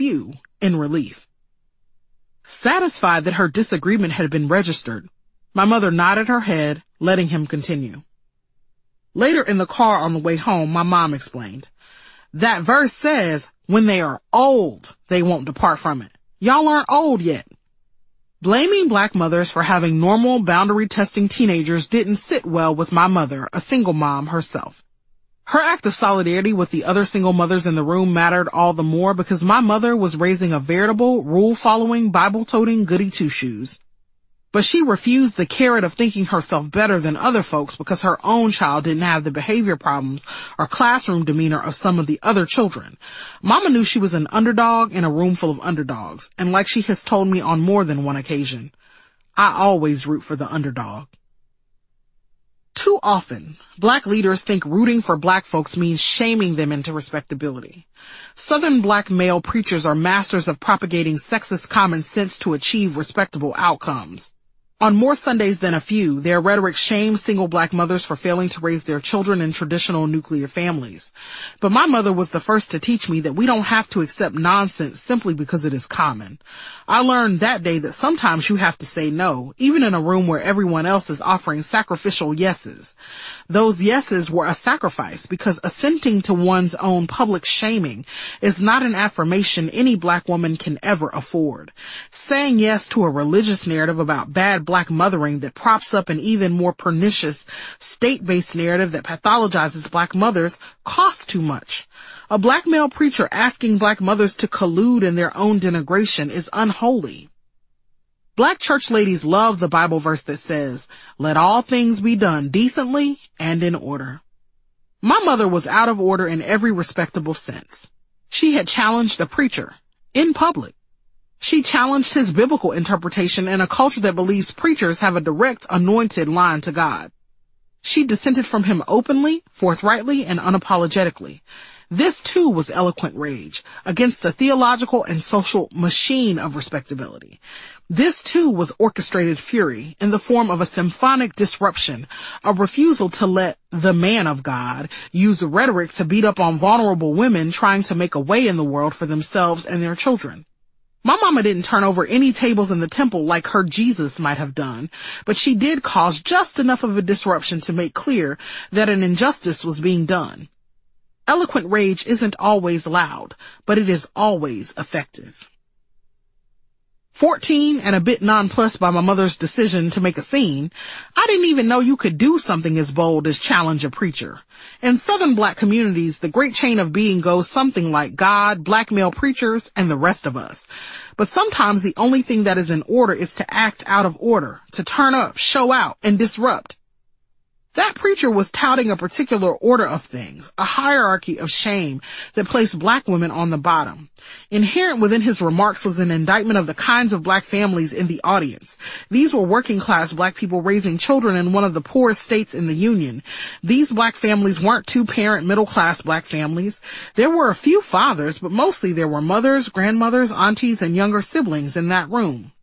few in relief. Satisfied that her disagreement had been registered, my mother nodded her head, letting him continue. Later in the car on the way home, my mom explained, "That verse says, when they are old, they won't depart from it. Y'all aren't old yet." Blaming black mothers for having normal boundary-testing teenagers didn't sit well with my mother, a single mom herself. Her act of solidarity with the other single mothers in the room mattered all the more because my mother was raising a veritable, rule-following, Bible-toting goody two-shoes. But she refused the carrot of thinking herself better than other folks because her own child didn't have the behavior problems or classroom demeanor of some of the other children. Mama knew she was an underdog in a room full of underdogs, and like she has told me on more than one occasion, I always root for the underdog. Too often, black leaders think rooting for black folks means shaming them into respectability. Southern black male preachers are masters of propagating sexist common sense to achieve respectable outcomes. On more Sundays than a few, their rhetoric shames single black mothers for failing to raise their children in traditional nuclear families. But my mother was the first to teach me that we don't have to accept nonsense simply because it is common. I learned that day that sometimes you have to say no, even in a room where everyone else is offering sacrificial yeses. Those yeses were a sacrifice because assenting to one's own public shaming is not an affirmation any black woman can ever afford. Saying yes to a religious narrative about bad black mothering that props up an even more pernicious state-based narrative that pathologizes black mothers costs too much. A black male preacher asking black mothers to collude in their own denigration is unholy. Black church ladies love the Bible verse that says, "Let all things be done decently and in order." My mother was out of order in every respectable sense. She had challenged a preacher in public. She challenged his biblical interpretation in a culture that believes preachers have a direct, anointed line to God. She dissented from him openly, forthrightly, and unapologetically. This too was eloquent rage against the theological and social machine of respectability. This too was orchestrated fury in the form of a symphonic disruption, a refusal to let the man of God use rhetoric to beat up on vulnerable women trying to make a way in the world for themselves and their children. My mama didn't turn over any tables in the temple like her Jesus might have done, but she did cause just enough of a disruption to make clear that an injustice was being done. Eloquent rage isn't always loud, but it is always effective. 14 and a bit nonplussed by my mother's decision to make a scene, I didn't even know you could do something as bold as challenge a preacher. In Southern black communities, the great chain of being goes something like God, black male preachers, and the rest of us. But sometimes the only thing that is in order is to act out of order, to turn up, show out, and disrupt. That preacher was touting a particular order of things, a hierarchy of shame that placed black women on the bottom. Inherent within his remarks was an indictment of the kinds of black families in the audience. These were working class black people raising children in one of the poorest states in the Union. These black families weren't two-parent middle class black families. There were a few fathers, but mostly there were mothers, grandmothers, aunties, and younger siblings in that room.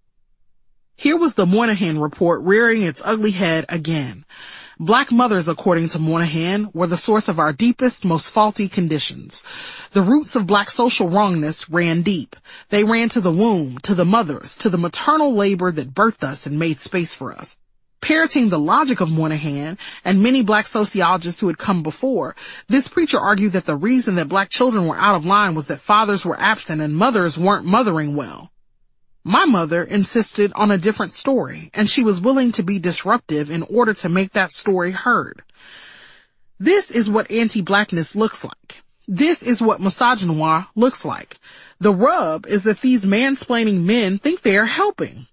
Here was the Moynihan report rearing its ugly head again. Black mothers, according to Moynihan, were the source of our deepest, most faulty conditions. The roots of black social wrongness ran deep. They ran to the womb, to the mothers, to the maternal labor that birthed us and made space for us. Parroting the logic of Moynihan and many black sociologists who had come before, this preacher argued that the reason that black children were out of line was that fathers were absent and mothers weren't mothering well. My mother insisted on a different story, and she was willing to be disruptive in order to make that story heard. This is what anti-blackness looks like. This is what misogynoir looks like. The rub is that these mansplaining men think they are helping.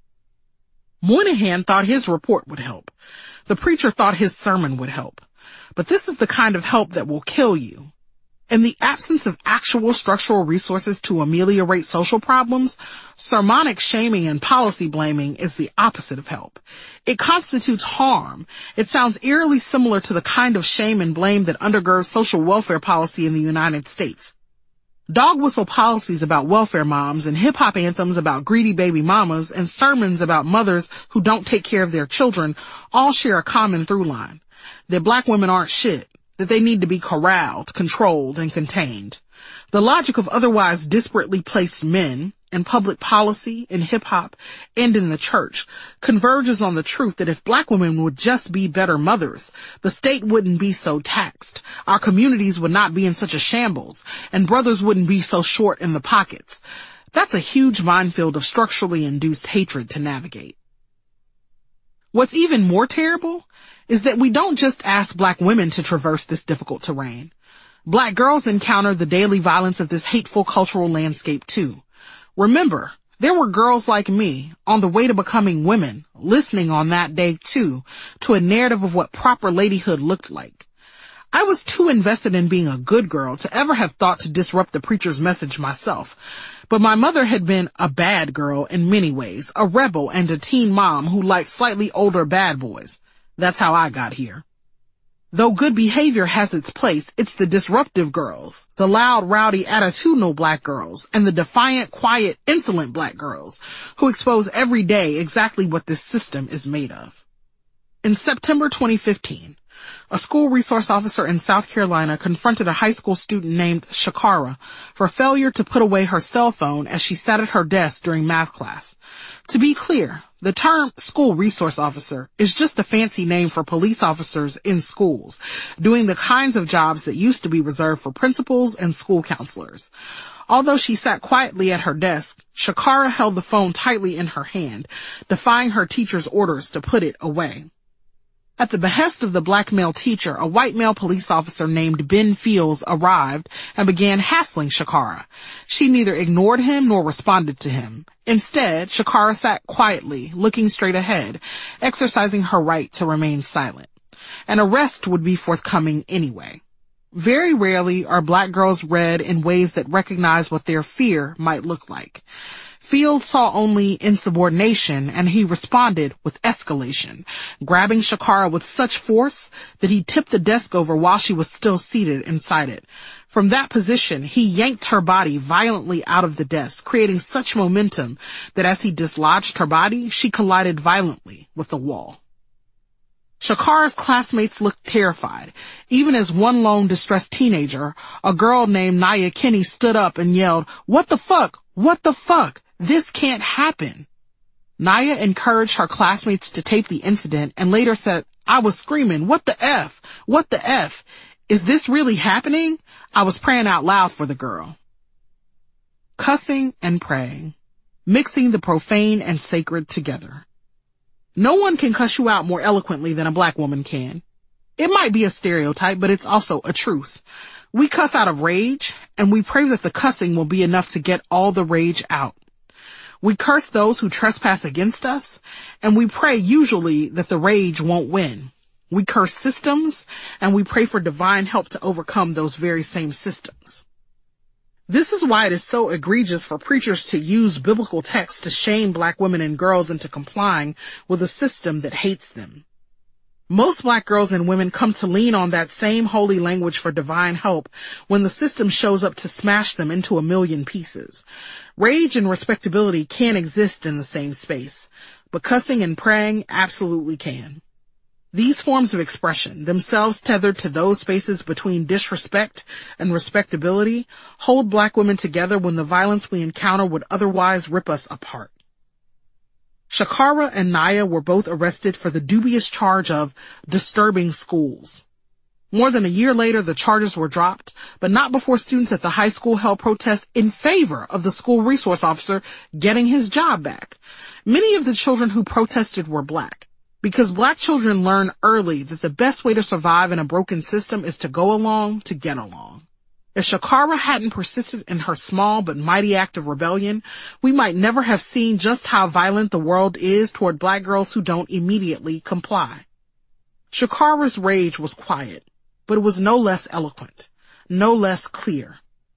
Moynihan thought his report would help. The preacher thought his sermon would help. But this is the kind of help that will kill you. In the absence of actual structural resources to ameliorate social problems, sermonic shaming and policy blaming is the opposite of help. It constitutes harm. It sounds eerily similar to the kind of shame and blame that undergirds social welfare policy in the United States. Dog whistle policies about welfare moms and hip-hop anthems about greedy baby mamas and sermons about mothers who don't take care of their children all share a common through line: that black women aren't shit, that they need to be corralled, controlled, and contained. The logic of otherwise disparately placed men in public policy, in hip-hop, and in the church converges on the truth that if black women would just be better mothers, the state wouldn't be so taxed, our communities would not be in such a shambles, and brothers wouldn't be so short in the pockets. That's a huge minefield of structurally induced hatred to navigate. What's even more terrible is that we don't just ask black women to traverse this difficult terrain. Black girls encounter the daily violence of this hateful cultural landscape too. Remember, there were girls like me on the way to becoming women, listening on that day too, to a narrative of what proper ladyhood looked like. I was too invested in being a good girl to ever have thought to disrupt the preacher's message myself. But my mother had been a bad girl in many ways, a rebel and a teen mom who liked slightly older bad boys. That's how I got here. Though good behavior has its place, it's the disruptive girls, the loud, rowdy, attitudinal black girls, and the defiant, quiet, insolent black girls who expose every day exactly what this system is made of. In September 2015, a school resource officer in South Carolina confronted a high school student named Shakara for failure to put away her cell phone as she sat at her desk during math class. To be clear, the term school resource officer is just a fancy name for police officers in schools, doing the kinds of jobs that used to be reserved for principals and school counselors. Although she sat quietly at her desk, Shakara held the phone tightly in her hand, defying her teacher's orders to put it away. At the behest of the black male teacher, a white male police officer named Ben Fields arrived and began hassling Shakara. She neither ignored him nor responded to him. Instead, Shakara sat quietly, looking straight ahead, exercising her right to remain silent. An arrest would be forthcoming anyway. Very rarely are black girls read in ways that recognize what their fear might look like. Fields saw only insubordination, and he responded with escalation, grabbing Shakara with such force that he tipped the desk over while she was still seated inside it. From that position, he yanked her body violently out of the desk, creating such momentum that as he dislodged her body, she collided violently with the wall. Shakara's classmates looked terrified, even as one lone distressed teenager, a girl named Naya Kinney, stood up and yelled, "What the fuck? What the fuck? This can't happen." Naya encouraged her classmates to tape the incident and later said, "I was screaming, what the F? What the F? Is this really happening? I was praying out loud for the girl." Cussing and praying, mixing the profane and sacred together. No one can cuss you out more eloquently than a black woman can. It might be a stereotype, but it's also a truth. We cuss out of rage, and we pray that the cussing will be enough to get all the rage out. We curse those who trespass against us, and we pray usually that the rage won't win. We curse systems, and we pray for divine help to overcome those very same systems. This is why it is so egregious for preachers to use biblical texts to shame black women and girls into complying with a system that hates them. Most black girls and women come to lean on that same holy language for divine help when the system shows up to smash them into a million pieces. Rage and respectability can't exist in the same space, but cussing and praying absolutely can. These forms of expression, themselves tethered to those spaces between disrespect and respectability, hold black women together when the violence we encounter would otherwise rip us apart. Shakara and Naya were both arrested for the dubious charge of disturbing schools. More than a year later, the charges were dropped, but not before students at the high school held protests in favor of the school resource officer getting his job back. Many of the children who protested were black, because black children learn early that the best way to survive in a broken system is to go along to get along. If Shakara hadn't persisted in her small but mighty act of rebellion, we might never have seen just how violent the world is toward black girls who don't immediately comply. Shakara's rage was quiet, but it was no less eloquent, no less clear.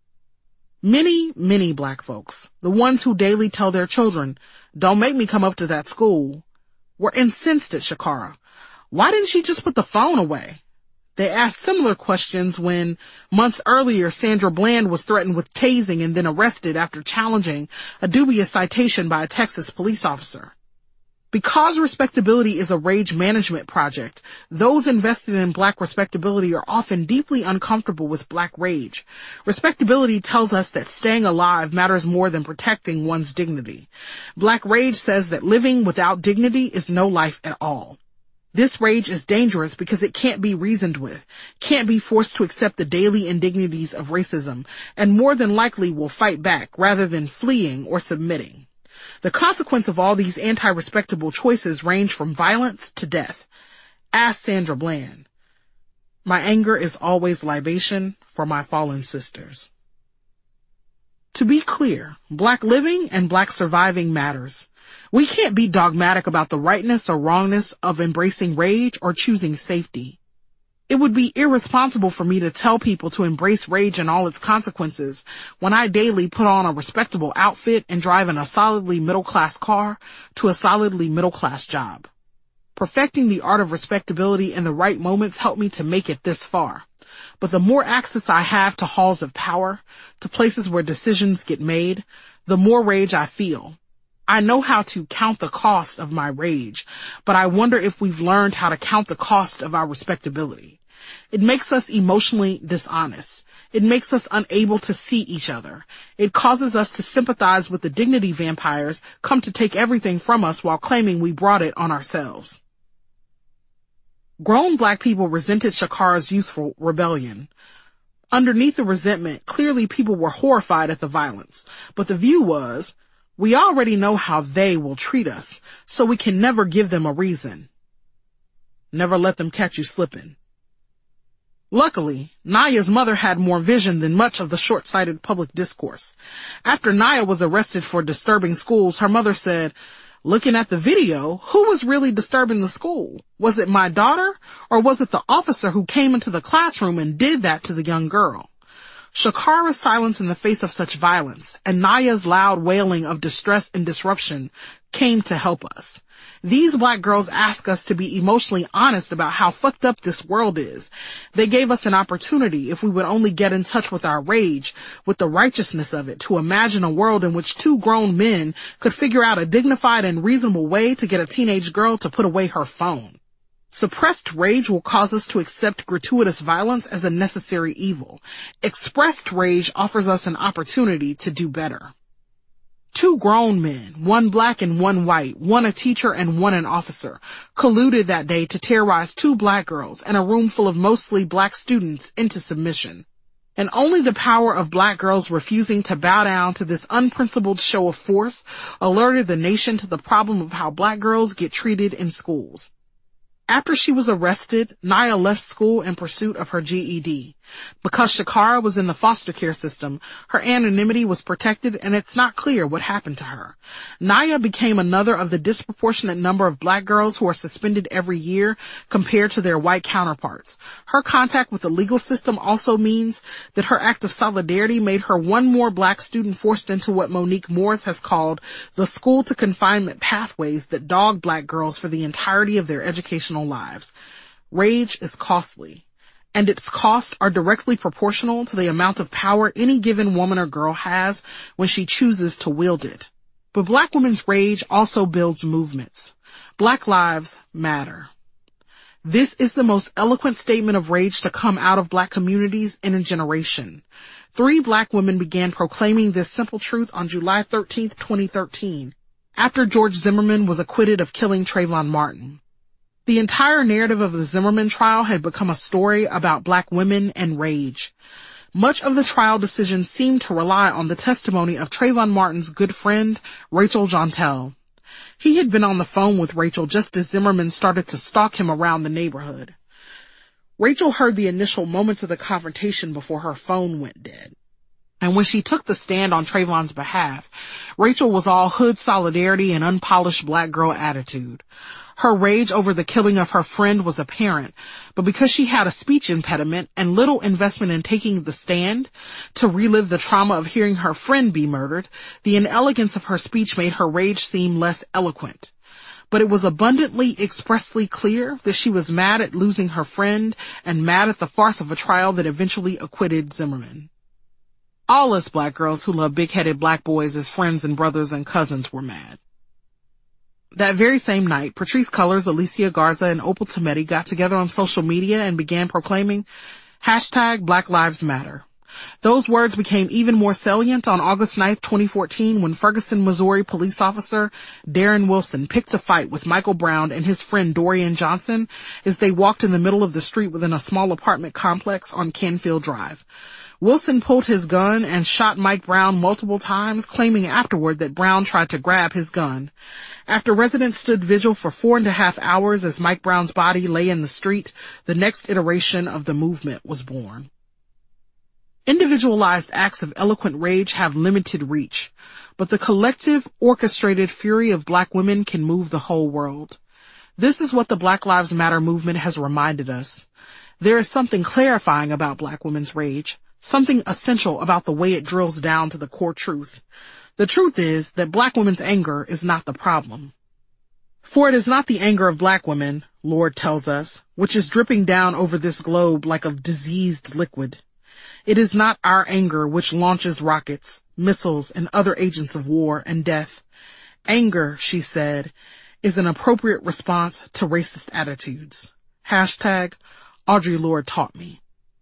Many black folks, the ones who daily tell their children, "Don't make me come up to that school," were incensed at Shakara. Why didn't she just put the phone away? They asked similar questions when, months earlier, Sandra Bland was threatened with tasing and then arrested after challenging a dubious citation by a Texas police officer. Because respectability is a rage management project, those invested in Black respectability are often deeply uncomfortable with Black rage. Respectability tells us that staying alive matters more than protecting one's dignity. Black rage says that living without dignity is no life at all. This rage is dangerous because it can't be reasoned with, can't be forced to accept the daily indignities of racism, and more than likely will fight back rather than fleeing or submitting. The consequence of all these anti-respectable choices range from violence to death. Ask Sandra Bland. My anger is always libation for my fallen sisters. To be clear, Black living and Black surviving matters. We can't be dogmatic about the rightness or wrongness of embracing rage or choosing safety. It would be irresponsible for me to tell people to embrace rage and all its consequences when I daily put on a respectable outfit and drive in a solidly middle-class car to a solidly middle-class job. Perfecting the art of respectability in the right moments helped me to make it this far. But the more access I have to halls of power, to places where decisions get made, the more rage I feel. I know how to count the cost of my rage, but I wonder if we've learned how to count the cost of our respectability. It makes us emotionally dishonest. It makes us unable to see each other. It causes us to sympathize with the dignity vampires come to take everything from us while claiming we brought it on ourselves. Grown Black people resented Shakara's youthful rebellion. Underneath the resentment, clearly people were horrified at the violence, but the view was, we already know how they will treat us, so we can never give them a reason. Never let them catch you slipping. Luckily, Naya's mother had more vision than much of the short-sighted public discourse. After Naya was arrested for disturbing schools, her mother said, looking at the video, who was really disturbing the school? Was it my daughter, or was it the officer who came into the classroom and did that to the young girl? Shakara's silence in the face of such violence and Naya's loud wailing of distress and disruption came to help us. These Black girls ask us to be emotionally honest about how fucked up this world is. They gave us an opportunity, if we would only get in touch with our rage, with the righteousness of it, to imagine a world in which two grown men could figure out a dignified and reasonable way to get a teenage girl to put away her phone. Suppressed rage will cause us to accept gratuitous violence as a necessary evil. Expressed rage offers us an opportunity to do better. Two grown men, one Black and one white, one a teacher and one an officer, colluded that day to terrorize two Black girls and a room full of mostly Black students into submission. And only the power of Black girls refusing to bow down to this unprincipled show of force alerted the nation to the problem of how Black girls get treated in schools. After she was arrested, Naya left school in pursuit of her GED. Because Shakara was in the foster care system, her anonymity was protected and it's not clear what happened to her. Naya became another of the disproportionate number of Black girls who are suspended every year compared to their white counterparts. Her contact with the legal system also means that her act of solidarity made her one more Black student forced into what Monique Morris has called the school to confinement pathways that dog Black girls for the entirety of their educational lives. Rage is costly, and its costs are directly proportional to the amount of power any given woman or girl has when she chooses to wield it. But Black women's rage also builds movements. Black lives matter. This is the most eloquent statement of rage to come out of Black communities in a generation. 3 Black women began proclaiming this simple truth on July 13th, 2013, after George Zimmerman was acquitted of killing Trayvon Martin. The entire narrative of the Zimmerman trial had become a story about Black women and rage. Much of the trial decision seemed to rely on the testimony of Trayvon Martin's good friend, Rachel Jeantel. He had been on the phone with Rachel just as Zimmerman started to stalk him around the neighborhood. Rachel heard the initial moments of the confrontation before her phone went dead. And when she took the stand on Trayvon's behalf, Rachel was all hood solidarity and unpolished Black girl attitude. Her rage over the killing of her friend was apparent, but because she had a speech impediment and little investment in taking the stand to relive the trauma of hearing her friend be murdered, the inelegance of her speech made her rage seem less eloquent. But it was abundantly expressly clear that she was mad at losing her friend and mad at the farce of a trial that eventually acquitted Zimmerman. All us Black girls who love big-headed Black boys as friends and brothers and cousins were mad. That very same night, Patrisse Cullors, Alicia Garza, and Opal Tometi got together on social media and began proclaiming #Black Lives Matter. Those words became even more salient on August 9th, 2014, when Ferguson, Missouri police officer Darren Wilson picked a fight with Michael Brown and his friend Dorian Johnson as they walked in the middle of the street within a small apartment complex on Canfield Drive. Wilson pulled his gun and shot Mike Brown multiple times, claiming afterward that Brown tried to grab his gun. After residents stood vigil for 4.5 hours as Mike Brown's body lay in the street, the next iteration of the movement was born. Individualized acts of eloquent rage have limited reach, but the collective, orchestrated fury of Black women can move the whole world. This is what the Black Lives Matter movement has reminded us. There is something clarifying about Black women's rage, something essential about the way it drills down to the core truth. The truth is that Black women's anger is not the problem. For it is not the anger of Black women, Lord tells us, which is dripping down over this globe like a diseased liquid. It is not our anger which launches rockets, missiles, and other agents of war and death. Anger, she said, is an appropriate response to racist attitudes. #Audre Lorde taught me.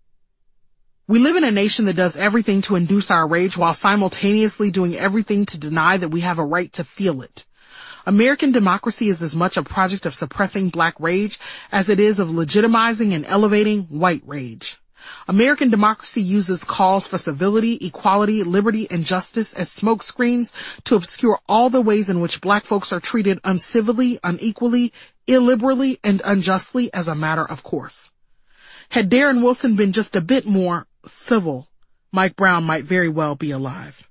We live in a nation that does everything to induce our rage while simultaneously doing everything to deny that we have a right to feel it. American democracy is as much a project of suppressing Black rage as it is of legitimizing and elevating white rage. American democracy uses calls for civility, equality, liberty, and justice as smokescreens to obscure all the ways in which Black folks are treated uncivilly, unequally, illiberally, and unjustly as a matter of course. Had Darren Wilson been just a bit more civil, Mike Brown might very well be alive.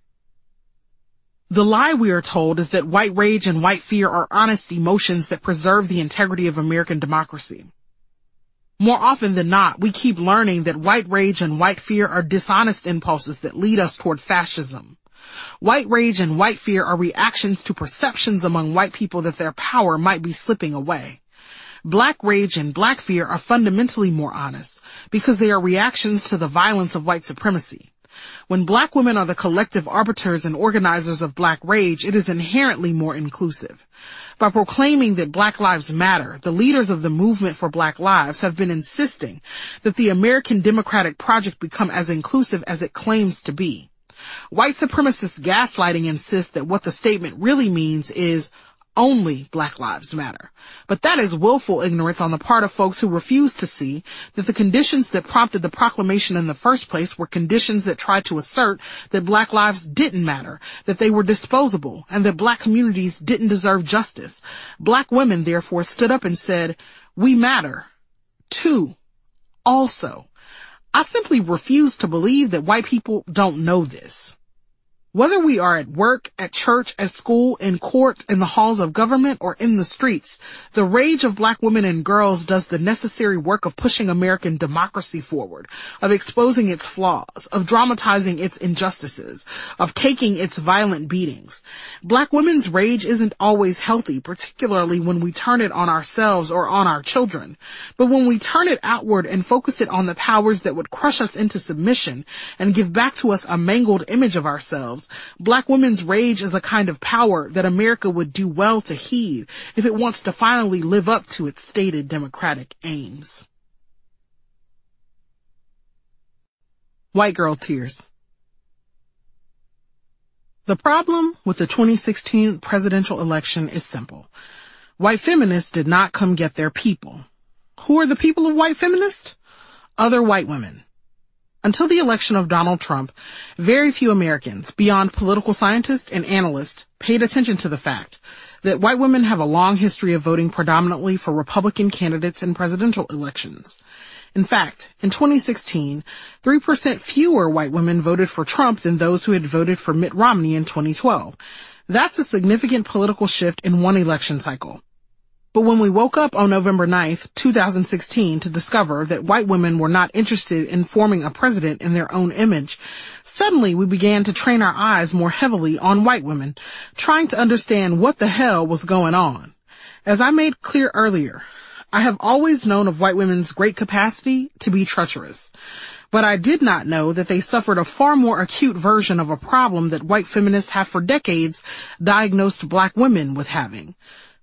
The lie, we are told, is that white rage and white fear are honest emotions that preserve the integrity of American democracy. More often than not, we keep learning that white rage and white fear are dishonest impulses that lead us toward fascism. White rage and white fear are reactions to perceptions among white people that their power might be slipping away. Black rage and Black fear are fundamentally more honest because they are reactions to the violence of white supremacy. When Black women are the collective arbiters and organizers of Black rage, it is inherently more inclusive. By proclaiming that Black Lives Matter, the leaders of the movement for Black lives have been insisting that the American democratic project become as inclusive as it claims to be. White supremacist gaslighting insists that what the statement really means is only Black Lives Matter. But that is willful ignorance on the part of folks who refuse to see that the conditions that prompted the proclamation in the first place were conditions that tried to assert that Black lives didn't matter, that they were disposable, and that Black communities didn't deserve justice. Black women, therefore, stood up and said, "We matter, too, also." I simply refuse to believe that white people don't know this. Whether we are at work, at church, at school, in court, in the halls of government, or in the streets, the rage of Black women and girls does the necessary work of pushing American democracy forward, of exposing its flaws, of dramatizing its injustices, of taking its violent beatings. Black women's rage isn't always healthy, particularly when we turn it on ourselves or on our children. But when we turn it outward and focus it on the powers that would crush us into submission and give back to us a mangled image of ourselves, Black women's rage is a kind of power that America would do well to heed if it wants to finally live up to its stated democratic aims. White girl tears. The problem with the 2016 presidential election is simple. White feminists did not come get their people. Who are the people of white feminists? Other white women. Until the election of Donald Trump, very few Americans, beyond political scientists and analysts, paid attention to the fact that white women have a long history of voting predominantly for Republican candidates in presidential elections. In fact, in 2016, 3% fewer white women voted for Trump than those who had voted for Mitt Romney in 2012. That's a significant political shift in one election cycle. But when we woke up on November 9th, 2016 to discover that white women were not interested in forming a president in their own image, suddenly we began to train our eyes more heavily on white women, trying to understand what the hell was going on. As I made clear earlier, I have always known of white women's great capacity to be treacherous. But I did not know that they suffered a far more acute version of a problem that white feminists have for decades diagnosed Black women with having.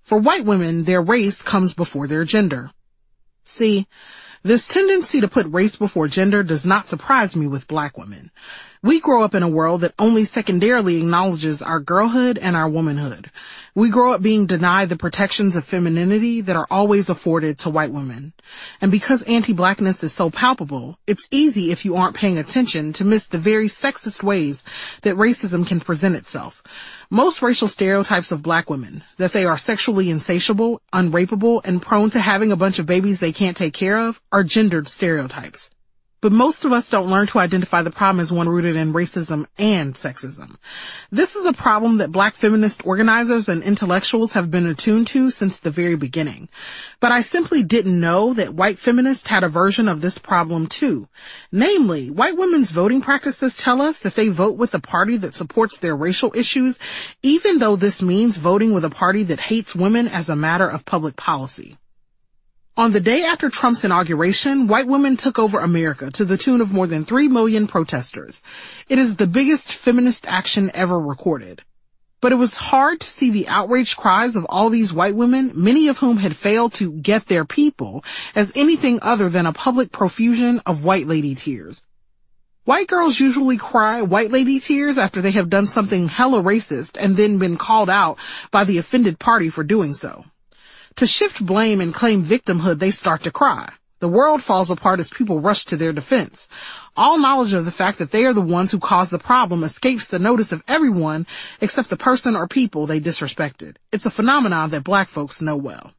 For white women, their race comes before their gender. See, this tendency to put race before gender does not surprise me with black women. We grow up in a world that only secondarily acknowledges our girlhood and our womanhood. We grow up being denied the protections of femininity that are always afforded to white women. And because anti-blackness is so palpable, it's easy if you aren't paying attention to miss the very sexist ways that racism can present itself. Most racial stereotypes of black women, that they are sexually insatiable, unrapeable, and prone to having a bunch of babies they can't take care of, are gendered stereotypes. But most of us don't learn to identify the problem as one rooted in racism and sexism. This is a problem that black feminist organizers and intellectuals have been attuned to since the very beginning. But I simply didn't know that white feminists had a version of this problem too. Namely, white women's voting practices tell us that they vote with a party that supports their racial issues, even though this means voting with a party that hates women as a matter of public policy. On the day after Trump's inauguration, white women took over America to the tune of more than 3 million protesters. It is the biggest feminist action ever recorded. But it was hard to see the outraged cries of all these white women, many of whom had failed to get their people, as anything other than a public profusion of white lady tears. White girls usually cry white lady tears after they have done something hella racist and then been called out by the offended party for doing so. To shift blame and claim victimhood, they start to cry. The world falls apart as people rush to their defense. All knowledge of the fact that they are the ones who caused the problem escapes the notice of everyone except the person or people they disrespected. It's a phenomenon that black folks know well.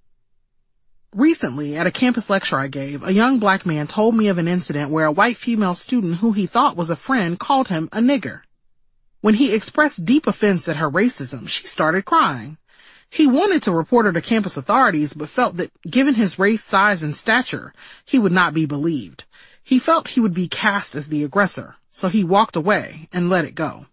Recently, at a campus lecture I gave, a young black man told me of an incident where a white female student who he thought was a friend called him a nigger. When he expressed deep offense at her racism, she started crying. He wanted to report her to campus authorities, but felt that given his race, size, and stature, he would not be believed. He felt he would be cast as the aggressor, so he walked away and let it go.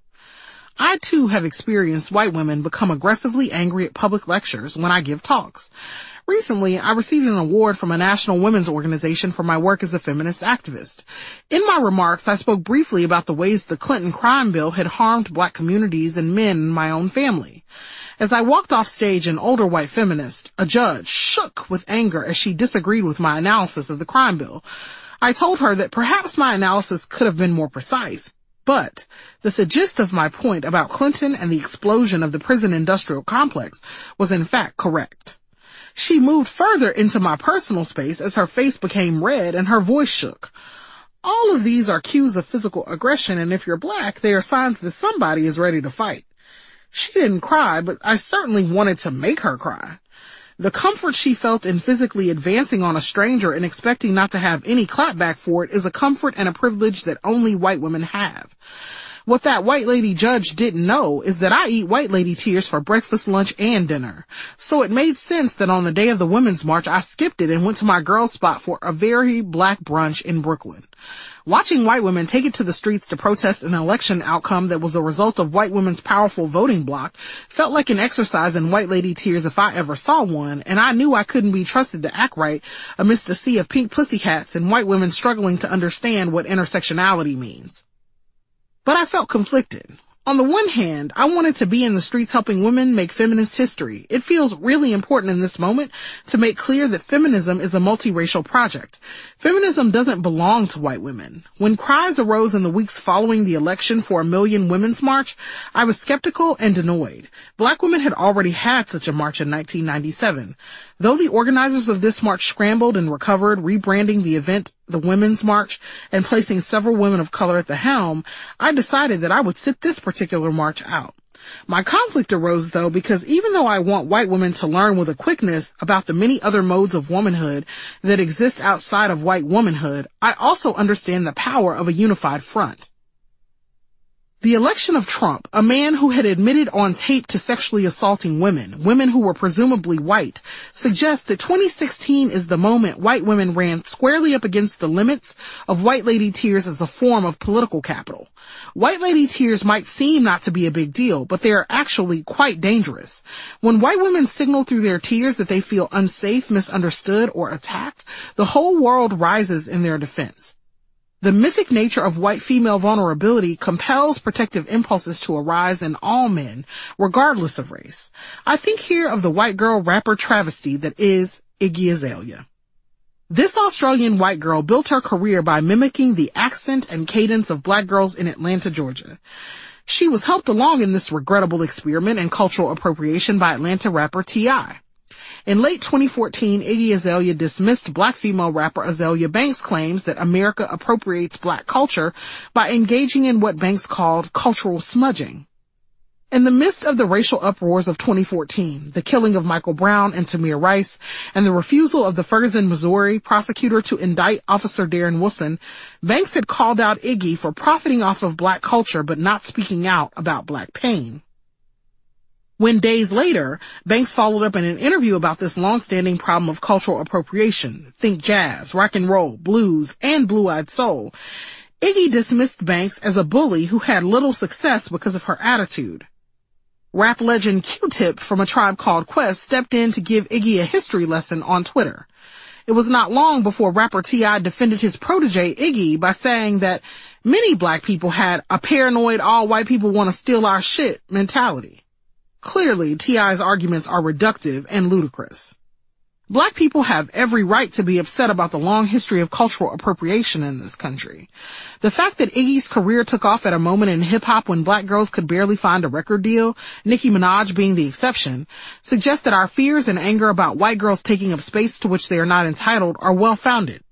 I too have experienced white women become aggressively angry at public lectures when I give talks. Recently, I received an award from a national women's organization for my work as a feminist activist. In my remarks, I spoke briefly about the ways the Clinton crime bill had harmed black communities and men in my own family. As I walked off stage, an older white feminist, a judge, shook with anger as she disagreed with my analysis of the crime bill. I told her that perhaps my analysis could have been more precise, but that the gist of my point about Clinton and the explosion of the prison industrial complex was in fact correct. She moved further into my personal space as her face became red and her voice shook. All of these are cues of physical aggression, and if you're black, they are signs that somebody is ready to fight. She didn't cry, but I certainly wanted to make her cry. The comfort she felt in physically advancing on a stranger and expecting not to have any clapback for it is a comfort and a privilege that only white women have. What that white lady judge didn't know is that I eat white lady tears for breakfast, lunch, and dinner. So it made sense that on the day of the Women's March, I skipped it and went to my girls' spot for a very black brunch in Brooklyn. Watching white women take it to the streets to protest an election outcome that was a result of white women's powerful voting bloc felt like an exercise in white lady tears if I ever saw one, and I knew I couldn't be trusted to act right amidst a sea of pink pussy hats and white women struggling to understand what intersectionality means. But I felt conflicted. On the one hand, I wanted to be in the streets helping women make feminist history. It feels really important in this moment to make clear that feminism is a multiracial project. Feminism doesn't belong to white women. When cries arose in the weeks following the election for a Million Women's March, I was skeptical and annoyed. Black women had already had such a march in 1997. Though the organizers of this march scrambled and recovered, rebranding the event the Women's March and placing several women of color at the helm, I decided that I would sit this particular march out. My conflict arose, though, because even though I want white women to learn with a quickness about the many other modes of womanhood that exist outside of white womanhood, I also understand the power of a unified front. The election of Trump, a man who had admitted on tape to sexually assaulting women who were presumably white, suggests that 2016 is the moment white women ran squarely up against the limits of white lady tears as a form of political capital. White lady tears might seem not to be a big deal, but they are actually quite dangerous. When white women signal through their tears that they feel unsafe, misunderstood, or attacked, the whole world rises in their defense. The mythic nature of white female vulnerability compels protective impulses to arise in all men, regardless of race. I think here of the white girl rapper travesty that is Iggy Azalea. This Australian white girl built her career by mimicking the accent and cadence of black girls in Atlanta, Georgia. She was helped along in this regrettable experiment in cultural appropriation by Atlanta rapper T.I. In late 2014, Iggy Azalea dismissed black female rapper Azalea Banks' claims that America appropriates black culture by engaging in what Banks called cultural smudging. In the midst of the racial uproars of 2014, the killing of Michael Brown and Tamir Rice, and the refusal of the Ferguson, Missouri prosecutor to indict Officer Darren Wilson, Banks had called out Iggy for profiting off of black culture but not speaking out about black pain. When days later, Banks followed up in an interview about this long-standing problem of cultural appropriation, think jazz, rock and roll, blues, and blue-eyed soul, Iggy dismissed Banks as a bully who had little success because of her attitude. Rap legend Q-Tip from A Tribe Called Quest stepped in to give Iggy a history lesson on Twitter. It was not long before rapper T.I. defended his protege Iggy by saying that many black people had a paranoid all white people want to steal our shit mentality. Clearly, T.I.'s arguments are reductive and ludicrous. Black people have every right to be upset about the long history of cultural appropriation in this country. The fact that Iggy's career took off at a moment in hip-hop when black girls could barely find a record deal, Nicki Minaj being the exception, suggests that our fears and anger about white girls taking up space to which they are not entitled are well-founded.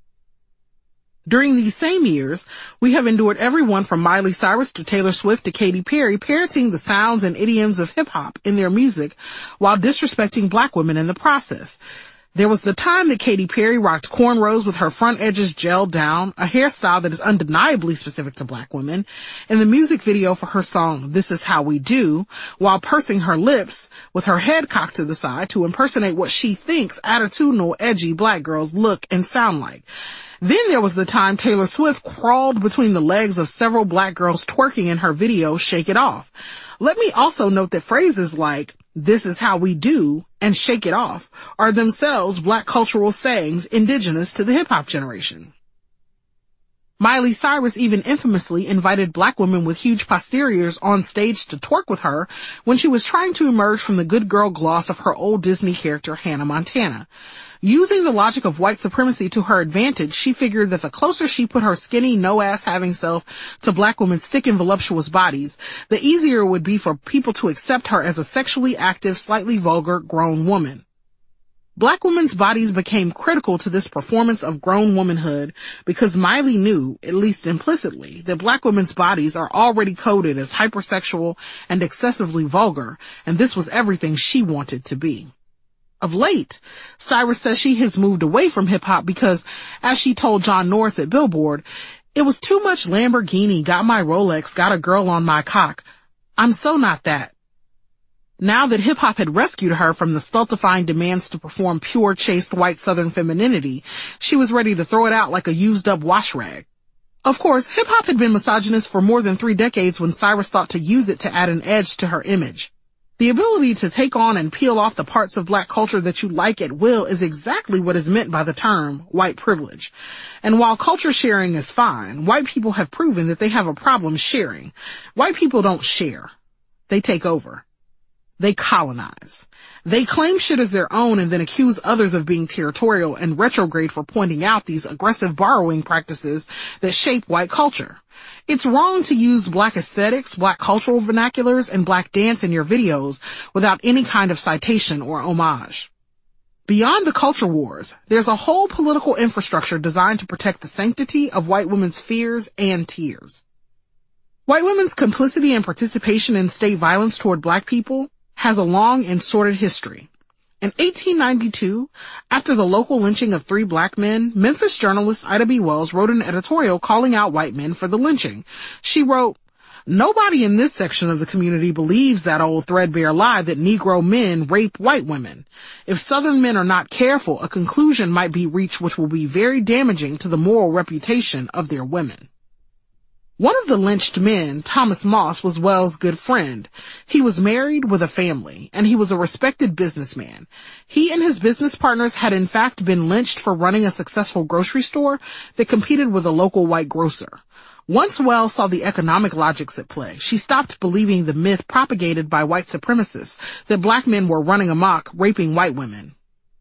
During these same years, we have endured everyone from Miley Cyrus to Taylor Swift to Katy Perry parroting the sounds and idioms of hip-hop in their music while disrespecting black women in the process. There was the time that Katy Perry rocked cornrows with her front edges gelled down, a hairstyle that is undeniably specific to black women, in the music video for her song This Is How We Do, while pursing her lips with her head cocked to the side to impersonate what she thinks attitudinal, edgy black girls look and sound like. Then there was the time Taylor Swift crawled between the legs of several black girls twerking in her video Shake It Off. Let me also note that phrases like, this is how we do, and shake it off are themselves black cultural sayings indigenous to the hip-hop generation. Miley Cyrus even infamously invited black women with huge posteriors on stage to twerk with her when she was trying to emerge from the good girl gloss of her old Disney character Hannah Montana. Using the logic of white supremacy to her advantage, she figured that the closer she put her skinny, no-ass-having self to black women's thick and voluptuous bodies, the easier it would be for people to accept her as a sexually active, slightly vulgar, grown woman. Black women's bodies became critical to this performance of grown womanhood because Miley knew, at least implicitly, that black women's bodies are already coded as hypersexual and excessively vulgar, and this was everything she wanted to be. Of late, Cyrus says she has moved away from hip-hop because, as she told John Norris at Billboard, it was too much Lamborghini, got my Rolex, got a girl on my cock. I'm so not that. Now that hip-hop had rescued her from the stultifying demands to perform pure, chaste white Southern femininity, she was ready to throw it out like a used-up wash rag. Of course, hip-hop had been misogynist for more than 3 decades when Cyrus thought to use it to add an edge to her image. The ability to take on and peel off the parts of black culture that you like at will is exactly what is meant by the term white privilege. And while culture sharing is fine, white people have proven that they have a problem sharing. White people don't share. They take over. They colonize. They claim shit as their own and then accuse others of being territorial and retrograde for pointing out these aggressive borrowing practices that shape white culture. It's wrong to use black aesthetics, black cultural vernaculars, and black dance in your videos without any kind of citation or homage. Beyond the culture wars, there's a whole political infrastructure designed to protect the sanctity of white women's fears and tears. White women's complicity and participation in state violence toward black people has a long and sordid history. In 1892, after the local lynching of 3 black men, Memphis journalist Ida B. Wells wrote an editorial calling out white men for the lynching. She wrote, "Nobody in this section of the community believes that old threadbare lie that Negro men rape white women. If Southern men are not careful, a conclusion might be reached which will be very damaging to the moral reputation of their women." One of the lynched men, Thomas Moss, was Wells' good friend. He was married with a family, and he was a respected businessman. He and his business partners had in fact been lynched for running a successful grocery store that competed with a local white grocer. Once Wells saw the economic logics at play, she stopped believing the myth propagated by white supremacists that black men were running amok, raping white women.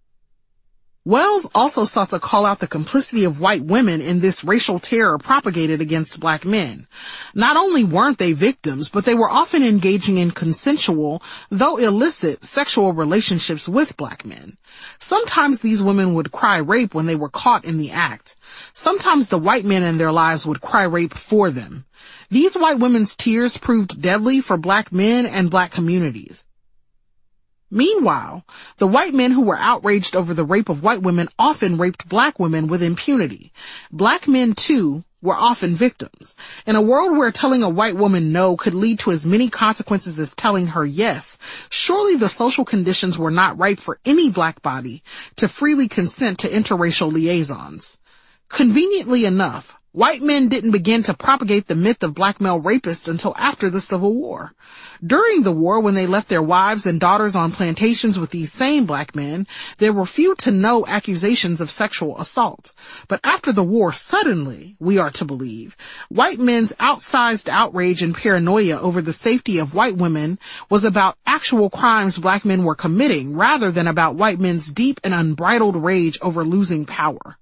Wells also sought to call out the complicity of white women in this racial terror propagated against black men. Not only weren't they victims, but they were often engaging in consensual, though illicit, sexual relationships with black men. Sometimes these women would cry rape when they were caught in the act. Sometimes the white men in their lives would cry rape for them. These white women's tears proved deadly for black men and black communities. Meanwhile, the white men who were outraged over the rape of white women often raped black women with impunity. Black men, too, were often victims. In a world where telling a white woman no could lead to as many consequences as telling her yes, surely the social conditions were not right for any black body to freely consent to interracial liaisons. Conveniently enough, white men didn't begin to propagate the myth of black male rapists until after the Civil War. During the war, when they left their wives and daughters on plantations with these same black men, there were few to no accusations of sexual assault. But after the war, suddenly, we are to believe, white men's outsized outrage and paranoia over the safety of white women was about actual crimes black men were committing rather than about white men's deep and unbridled rage over losing power.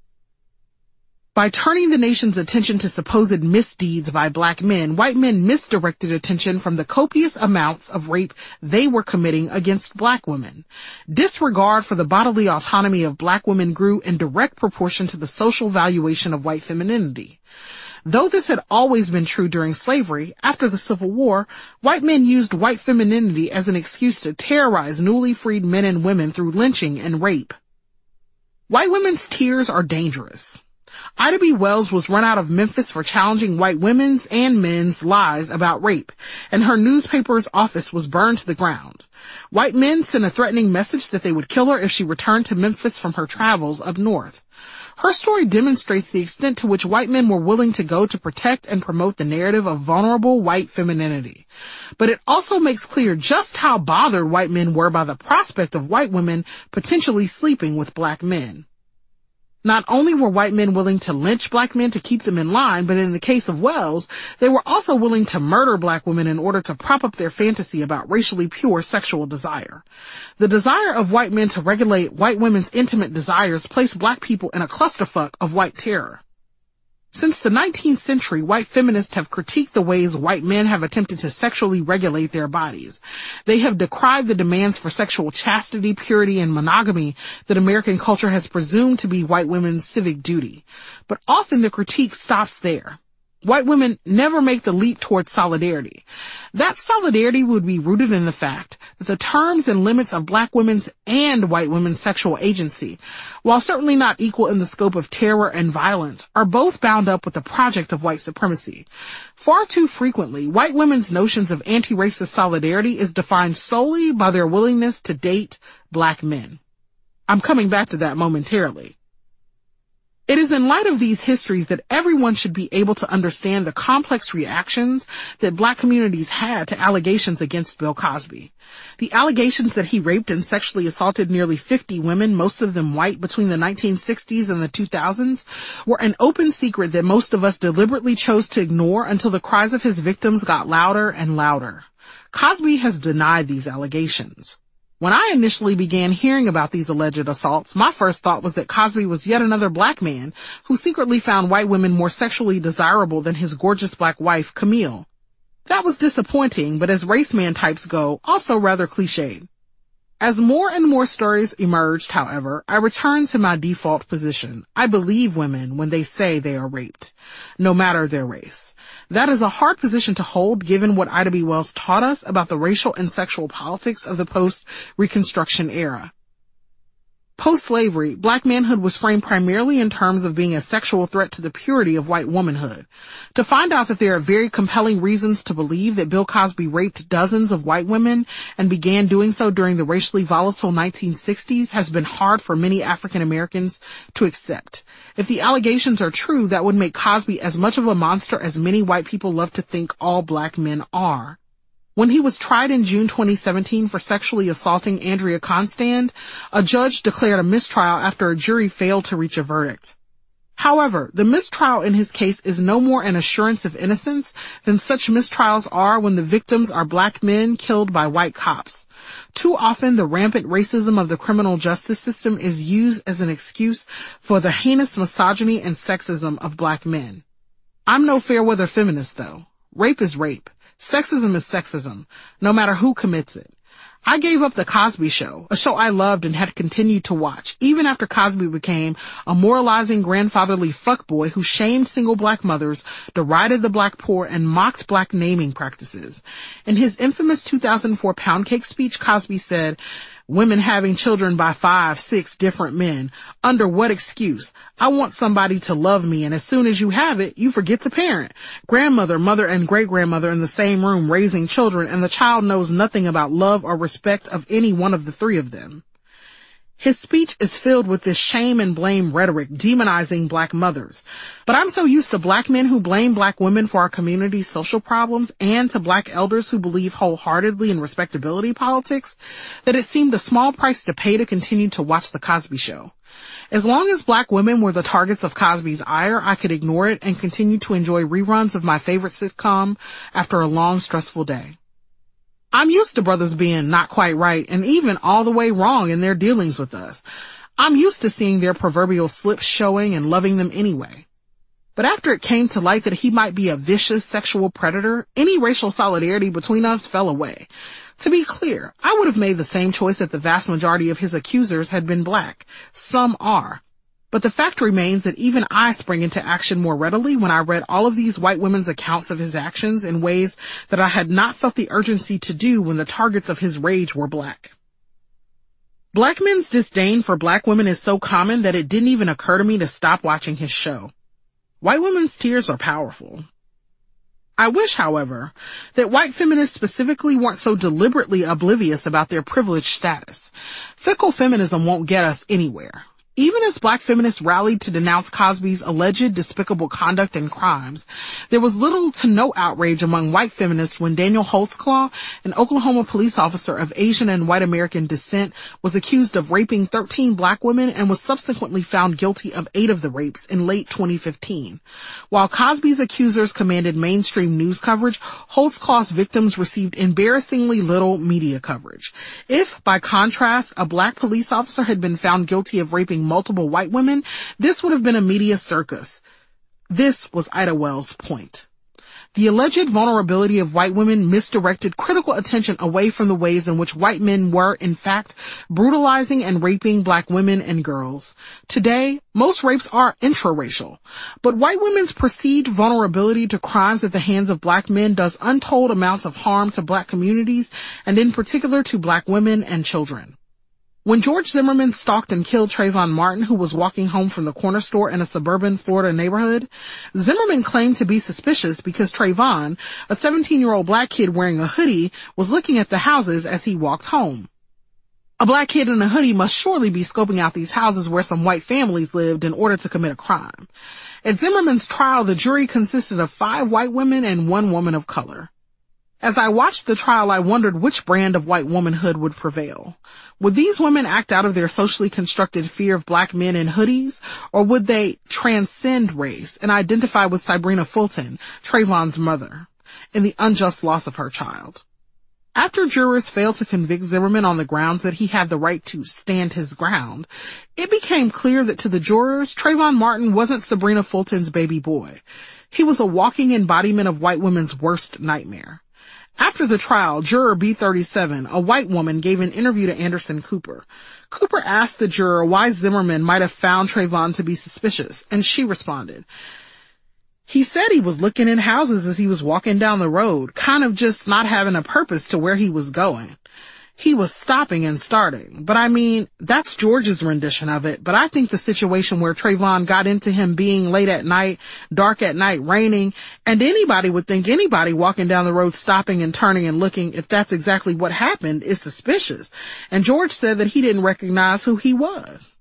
By turning the nation's attention to supposed misdeeds by black men, white men misdirected attention from the copious amounts of rape they were committing against black women. Disregard for the bodily autonomy of black women grew in direct proportion to the social valuation of white femininity. Though this had always been true during slavery, after the Civil War, white men used white femininity as an excuse to terrorize newly freed men and women through lynching and rape. White women's tears are dangerous. Ida B. Wells was run out of Memphis for challenging white women's and men's lies about rape, and her newspaper's office was burned to the ground. White men sent a threatening message that they would kill her if she returned to Memphis from her travels up north. Her story demonstrates the extent to which white men were willing to go to protect and promote the narrative of vulnerable white femininity. But it also makes clear just how bothered white men were by the prospect of white women potentially sleeping with black men. Not only were white men willing to lynch black men to keep them in line, but in the case of Wells, they were also willing to murder black women in order to prop up their fantasy about racially pure sexual desire. The desire of white men to regulate white women's intimate desires placed black people in a clusterfuck of white terror. Since the 19th century, white feminists have critiqued the ways white men have attempted to sexually regulate their bodies. They have decried the demands for sexual chastity, purity, and monogamy that American culture has presumed to be white women's civic duty. But often the critique stops there. White women never make the leap towards solidarity. That solidarity would be rooted in the fact that the terms and limits of black women's and white women's sexual agency, while certainly not equal in the scope of terror and violence, are both bound up with the project of white supremacy. Far too frequently, white women's notions of anti-racist solidarity is defined solely by their willingness to date black men. I'm coming back to that momentarily. It is in light of these histories that everyone should be able to understand the complex reactions that black communities had to allegations against Bill Cosby. The allegations that he raped and sexually assaulted nearly 50 women, most of them white, between the 1960s and the 2000s, were an open secret that most of us deliberately chose to ignore until the cries of his victims got louder and louder. Cosby has denied these allegations. When I initially began hearing about these alleged assaults, my first thought was that Cosby was yet another black man who secretly found white women more sexually desirable than his gorgeous black wife, Camille. That was disappointing, but as race man types go, also rather cliched. As more and more stories emerged, however, I returned to my default position. I believe women when they say they are raped, no matter their race. That is a hard position to hold given what Ida B. Wells taught us about the racial and sexual politics of the post-Reconstruction era. Post-slavery, black manhood was framed primarily in terms of being a sexual threat to the purity of white womanhood. To find out that there are very compelling reasons to believe that Bill Cosby raped dozens of white women and began doing so during the racially volatile 1960s has been hard for many African Americans to accept. If the allegations are true, that would make Cosby as much of a monster as many white people love to think all black men are. When he was tried in June 2017 for sexually assaulting Andrea Constand, a judge declared a mistrial after a jury failed to reach a verdict. However, the mistrial in his case is no more an assurance of innocence than such mistrials are when the victims are black men killed by white cops. Too often, the rampant racism of the criminal justice system is used as an excuse for the heinous misogyny and sexism of black men. I'm no fair weather feminist, though. Rape is rape. Sexism is sexism, no matter who commits it. I gave up The Cosby Show, a show I loved and had continued to watch, even after Cosby became a moralizing grandfatherly fuckboy who shamed single black mothers, derided the black poor, and mocked black naming practices. In his infamous 2004 Pound Cake speech, Cosby said, "Women having children by 5, 6 different men. Under what excuse? I want somebody to love me, and as soon as you have it, you forget to parent. Grandmother, mother, and great-grandmother in the same room raising children, and the child knows nothing about love or respect of any one of the three of them." His speech is filled with this shame and blame rhetoric, demonizing black mothers. But I'm so used to black men who blame black women for our community's social problems and to black elders who believe wholeheartedly in respectability politics that it seemed a small price to pay to continue to watch The Cosby Show. As long as black women were the targets of Cosby's ire, I could ignore it and continue to enjoy reruns of my favorite sitcom after a long, stressful day. I'm used to brothers being not quite right and even all the way wrong in their dealings with us. I'm used to seeing their proverbial slips showing and loving them anyway. But after it came to light that he might be a vicious sexual predator, any racial solidarity between us fell away. To be clear, I would have made the same choice if the vast majority of his accusers had been black. Some are. But the fact remains that even I sprang into action more readily when I read all of these white women's accounts of his actions in ways that I had not felt the urgency to do when the targets of his rage were black. Black men's disdain for black women is so common that it didn't even occur to me to stop watching his show. White women's tears are powerful. I wish, however, that white feminists specifically weren't so deliberately oblivious about their privileged status. Fickle feminism won't get us anywhere. Even as black feminists rallied to denounce Cosby's alleged despicable conduct and crimes, there was little to no outrage among white feminists when Daniel Holtzclaw, an Oklahoma police officer of Asian and white American descent, was accused of raping 13 black women and was subsequently found guilty of 8 of the rapes in late 2015. While Cosby's accusers commanded mainstream news coverage, Holtzclaw's victims received embarrassingly little media coverage. If, by contrast, a black police officer had been found guilty of raping multiple white women, this would have been a media circus. This was Ida Wells' point. The alleged vulnerability of white women misdirected critical attention away from the ways in which white men were, in fact, brutalizing and raping black women and girls. Today, most rapes are intraracial, but white women's perceived vulnerability to crimes at the hands of black men does untold amounts of harm to black communities, and in particular to black women and children. When George Zimmerman stalked and killed Trayvon Martin, who was walking home from the corner store in a suburban Florida neighborhood, Zimmerman claimed to be suspicious because Trayvon, a 17-year-old black kid wearing a hoodie, was looking at the houses as he walked home. A black kid in a hoodie must surely be scoping out these houses where some white families lived in order to commit a crime. At Zimmerman's trial, the jury consisted of 5 white women and 1 woman of color. As I watched the trial, I wondered which brand of white womanhood would prevail. Would these women act out of their socially constructed fear of black men in hoodies, or would they transcend race and identify with Sybrina Fulton, Trayvon's mother, in the unjust loss of her child? After jurors failed to convict Zimmerman on the grounds that he had the right to stand his ground, it became clear that to the jurors, Trayvon Martin wasn't Sybrina Fulton's baby boy. He was a walking embodiment of white women's worst nightmare. After the trial, juror B37, a white woman, gave an interview to Anderson Cooper. Cooper asked the juror why Zimmerman might have found Trayvon to be suspicious, and she responded, "He said he was looking in houses as he was walking down the road, kind of just not having a purpose to where he was going. He was stopping and starting. But I mean, that's George's rendition of it. But I think the situation where Trayvon got into him being late at night, dark at night, raining, and anybody would think anybody walking down the road stopping and turning and looking, if that's exactly what happened, is suspicious. And George said that he didn't recognize who he was.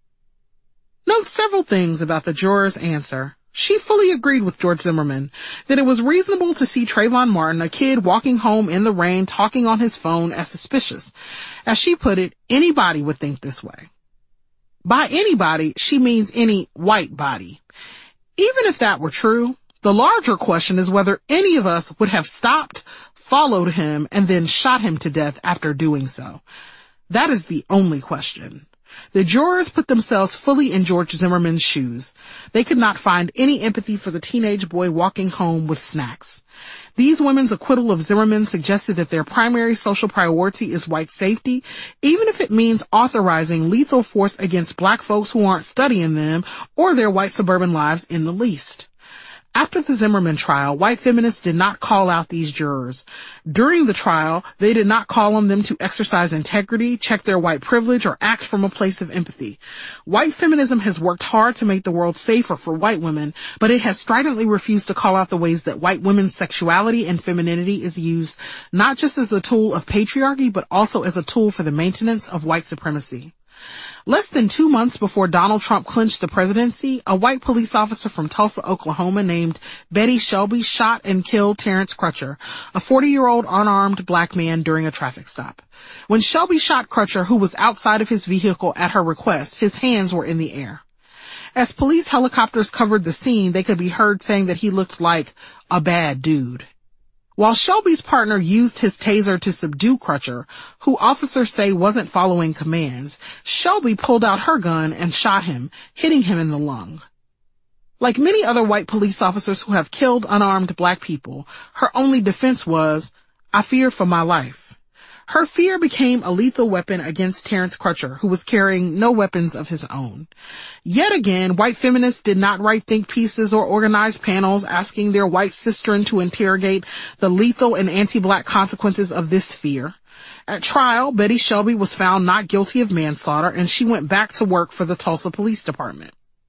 Note several things about the juror's answer. She fully agreed with George Zimmerman that it was reasonable to see Trayvon Martin, a kid walking home in the rain, talking on his phone, as suspicious. As she put it, anybody would think this way. By anybody, she means any white body. Even if that were true, the larger question is whether any of us would have stopped, followed him, and then shot him to death after doing so. That is the only question. The jurors put themselves fully in George Zimmerman's shoes. They could not find any empathy for the teenage boy walking home with snacks. These women's acquittal of Zimmerman suggested that their primary social priority is white safety, even if it means authorizing lethal force against black folks who aren't studying them or their white suburban lives in the least. After the Zimmerman trial, white feminists did not call out these jurors. During the trial, they did not call on them to exercise integrity, check their white privilege, or act from a place of empathy. White feminism has worked hard to make the world safer for white women, but it has stridently refused to call out the ways that white women's sexuality and femininity is used, not just as a tool of patriarchy, but also as a tool for the maintenance of white supremacy. Less than 2 months before Donald Trump clinched the presidency, a white police officer from Tulsa, Oklahoma named Betty Shelby shot and killed Terrence Crutcher, a 40-year-old unarmed black man during a traffic stop. When Shelby shot Crutcher, who was outside of his vehicle at her request, his hands were in the air. As police helicopters covered the scene, they could be heard saying that he looked like a bad dude. While Shelby's partner used his taser to subdue Crutcher, who officers say wasn't following commands, Shelby pulled out her gun and shot him, hitting him in the lung. Like many other white police officers who have killed unarmed black people, her only defense was, "I feared for my life." Her fear became a lethal weapon against Terrence Crutcher, who was carrying no weapons of his own. Yet again, white feminists did not write think pieces or organize panels asking their white sistren to interrogate the lethal and anti-black consequences of this fear. At trial, Betty Shelby was found not guilty of manslaughter, and she went back to work for the Tulsa Police Department.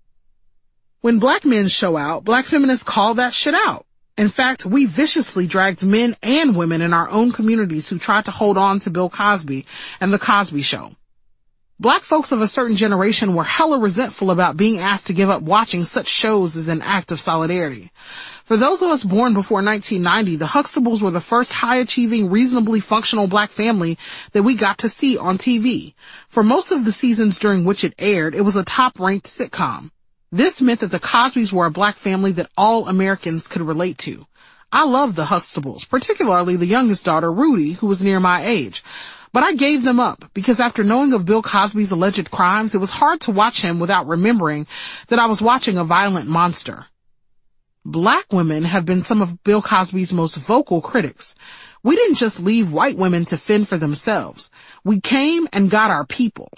When black men show out, black feminists call that shit out. In fact, we viciously dragged men and women in our own communities who tried to hold on to Bill Cosby and The Cosby Show. Black folks of a certain generation were hella resentful about being asked to give up watching such shows as an act of solidarity. For those of us born before 1990, the Huxtables were the first high-achieving, reasonably functional black family that we got to see on TV. For most of the seasons during which it aired, it was a top-ranked sitcom. This meant that the Cosbys were a black family that all Americans could relate to. I loved the Huxtables, particularly the youngest daughter, Rudy, who was near my age. But I gave them up because after knowing of Bill Cosby's alleged crimes, it was hard to watch him without remembering that I was watching a violent monster. Black women have been some of Bill Cosby's most vocal critics. We didn't just leave white women to fend for themselves. We came and got our people.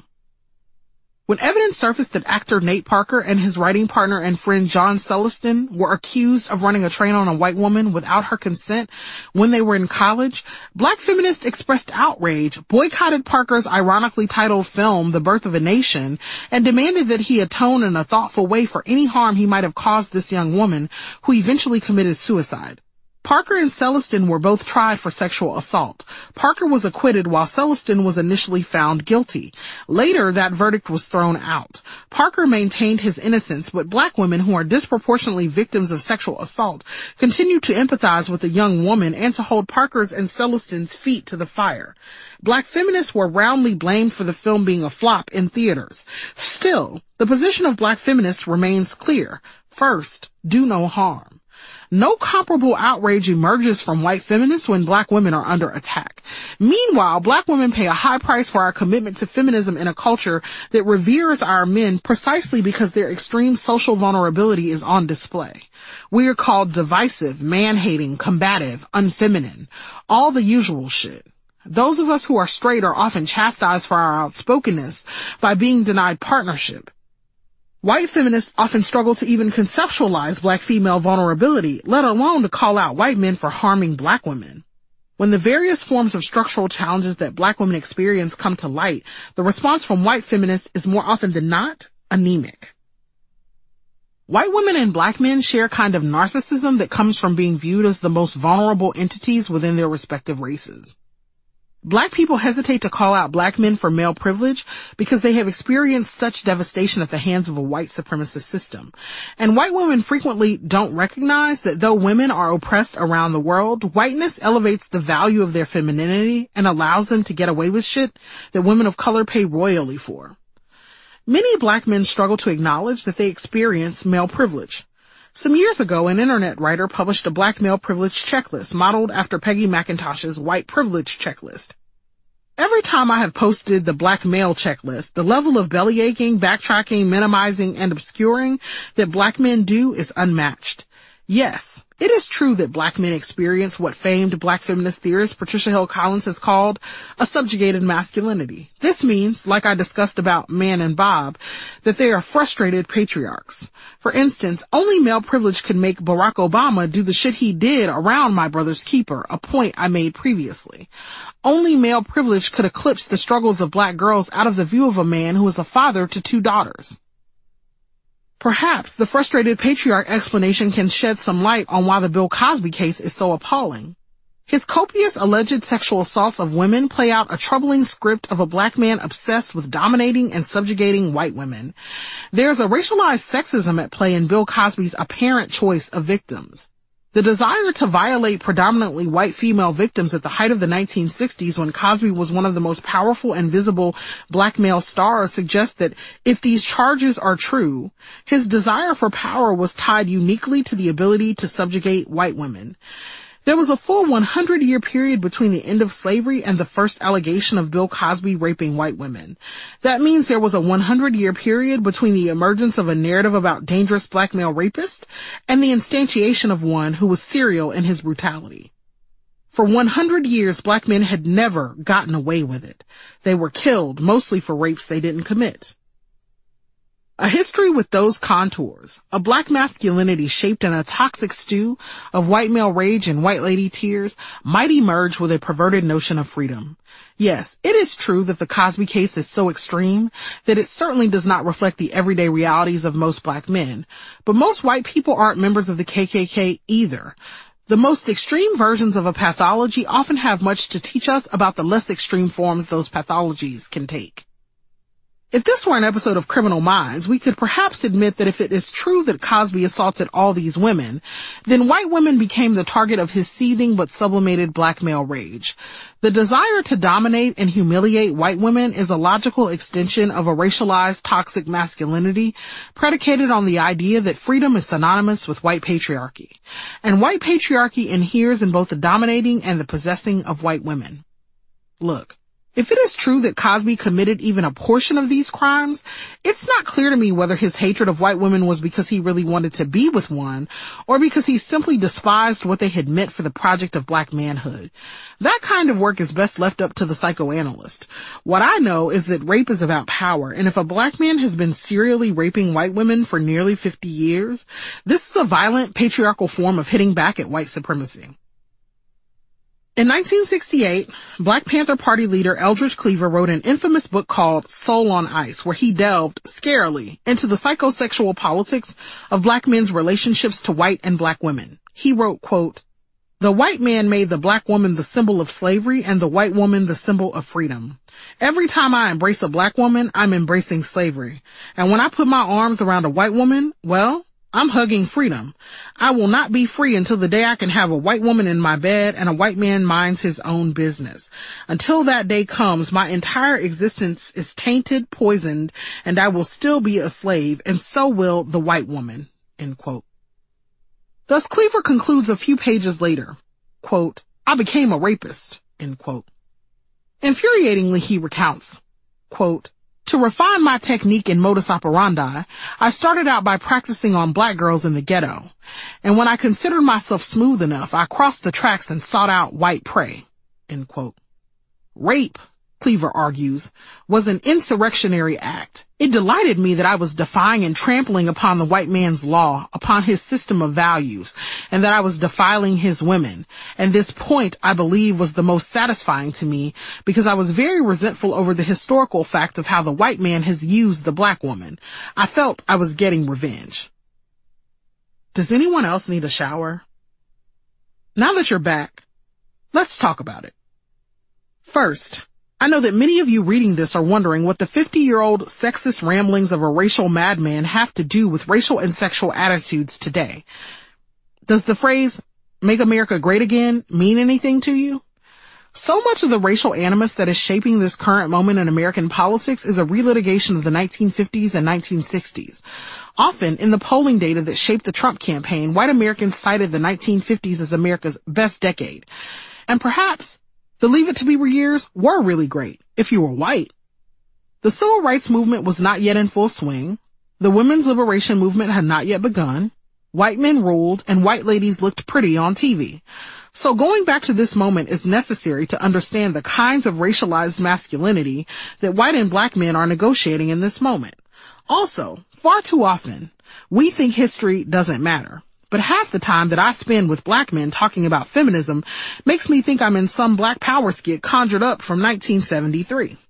When evidence surfaced that actor Nate Parker and his writing partner and friend John Celestin were accused of running a train on a white woman without her consent when they were in college, black feminists expressed outrage, boycotted Parker's ironically titled film, The Birth of a Nation, and demanded that he atone in a thoughtful way for any harm he might have caused this young woman, who eventually committed suicide. Parker and Celestin were both tried for sexual assault. Parker was acquitted while Celestin was initially found guilty. Later, that verdict was thrown out. Parker maintained his innocence, but black women who are disproportionately victims of sexual assault continue to empathize with the young woman and to hold Parker's and Celestin's feet to the fire. Black feminists were roundly blamed for the film being a flop in theaters. Still, the position of black feminists remains clear. First, do no harm. No comparable outrage emerges from white feminists when black women are under attack. Meanwhile, black women pay a high price for our commitment to feminism in a culture that reveres our men precisely because their extreme social vulnerability is on display. We are called divisive, man-hating, combative, unfeminine, all the usual shit. Those of us who are straight are often chastised for our outspokenness by being denied partnership. White feminists often struggle to even conceptualize black female vulnerability, let alone to call out white men for harming black women. When the various forms of structural challenges that Black women experience come to light, the response from white feminists is more often than not anemic. White women and Black men share a kind of narcissism that comes from being viewed as the most vulnerable entities within their respective races. Black people hesitate to call out Black men for male privilege because they have experienced such devastation at the hands of a white supremacist system. And white women frequently don't recognize that though women are oppressed around the world, whiteness elevates the value of their femininity and allows them to get away with shit that women of color pay royally for. Many Black men struggle to acknowledge that they experience male privilege. Some years ago, an internet writer published a Black male privilege checklist modeled after Peggy McIntosh's white privilege checklist. Every time I have posted the Black male checklist, the level of bellyaching, backtracking, minimizing, and obscuring that Black men do is unmatched. Yes, it is true that Black men experience what famed Black feminist theorist Patricia Hill Collins has called a subjugated masculinity. This means, like I discussed about Man and Bob, that they are frustrated patriarchs. For instance, only male privilege could make Barack Obama do the shit he did around My Brother's Keeper, a point I made previously. Only male privilege could eclipse the struggles of Black girls out of the view of a man who is a father to 2 daughters. Perhaps the frustrated patriarch explanation can shed some light on why the Bill Cosby case is so appalling. His copious alleged sexual assaults of women play out a troubling script of a Black man obsessed with dominating and subjugating white women. There's a racialized sexism at play in Bill Cosby's apparent choice of victims. The desire to violate predominantly white female victims at the height of the 1960s when Cosby was one of the most powerful and visible Black male stars suggests that if these charges are true, his desire for power was tied uniquely to the ability to subjugate white women. There was a full 100-year period between the end of slavery and the first allegation of Bill Cosby raping white women. That means there was a 100-year period between the emergence of a narrative about dangerous Black male rapists and the instantiation of one who was serial in his brutality. For 100 years, Black men had never gotten away with it. They were killed, mostly for rapes they didn't commit. A history with those contours, a Black masculinity shaped in a toxic stew of white male rage and white lady tears, might emerge with a perverted notion of freedom. Yes, it is true that the Cosby case is so extreme that it certainly does not reflect the everyday realities of most Black men. But most white people aren't members of the KKK either. The most extreme versions of a pathology often have much to teach us about the less extreme forms those pathologies can take. If this were an episode of Criminal Minds, we could perhaps admit that if it is true that Cosby assaulted all these women, then white women became the target of his seething but sublimated Black male rage. The desire to dominate and humiliate white women is a logical extension of a racialized toxic masculinity predicated on the idea that freedom is synonymous with white patriarchy. And white patriarchy inheres in both the dominating and the possessing of white women. Look. If it is true that Cosby committed even a portion of these crimes, it's not clear to me whether his hatred of white women was because he really wanted to be with one, or because he simply despised what they had meant for the project of Black manhood. That kind of work is best left up to the psychoanalyst. What I know is that rape is about power, and if a Black man has been serially raping white women for nearly 50 years, this is a violent patriarchal form of hitting back at white supremacy. In 1968, Black Panther Party leader Eldridge Cleaver wrote an infamous book called Soul on Ice, where he delved, scarily, into the psychosexual politics of Black men's relationships to white and Black women. He wrote, quote, "The white man made the Black woman the symbol of slavery and the white woman the symbol of freedom. Every time I embrace a Black woman, I'm embracing slavery. And when I put my arms around a white woman, well, I'm hugging freedom. I will not be free until the day I can have a white woman in my bed and a white man minds his own business. Until that day comes, my entire existence is tainted, poisoned, and I will still be a slave, and so will the white woman." End quote. Thus Cleaver concludes a few pages later, quote, "I became a rapist." End quote. Infuriatingly, he recounts, quote, "To refine my technique and modus operandi, I started out by practicing on Black girls in the ghetto. And when I considered myself smooth enough, I crossed the tracks and sought out white prey." End quote. Rape Cleaver argues, was an insurrectionary act. It delighted me that I was defying and trampling upon the white man's law, upon his system of values, and that I was defiling his women. And this point, I believe, was the most satisfying to me because I was very resentful over the historical fact of how the white man has used the black woman. I felt I was getting revenge. Does anyone else need a shower? Now that you're back, let's talk about it. First, I know that many of you reading this are wondering what the 50-year-old sexist ramblings of a racial madman have to do with racial and sexual attitudes today. Does the phrase, "Make America Great Again," mean anything to you? So much of the racial animus that is shaping this current moment in American politics is a relitigation of the 1950s and 1960s. Often, in the polling data that shaped the Trump campaign, white Americans cited the 1950s as America's best decade. And perhaps the Leave It to Beaver years were really great, if you were white. The civil rights movement was not yet in full swing. The women's liberation movement had not yet begun. White men ruled, and white ladies looked pretty on TV. So going back to this moment is necessary to understand the kinds of racialized masculinity that white and black men are negotiating in this moment. Also, far too often, we think history doesn't matter. But half the time that I spend with black men talking about feminism makes me think I'm in some Black Power skit conjured up from 1973.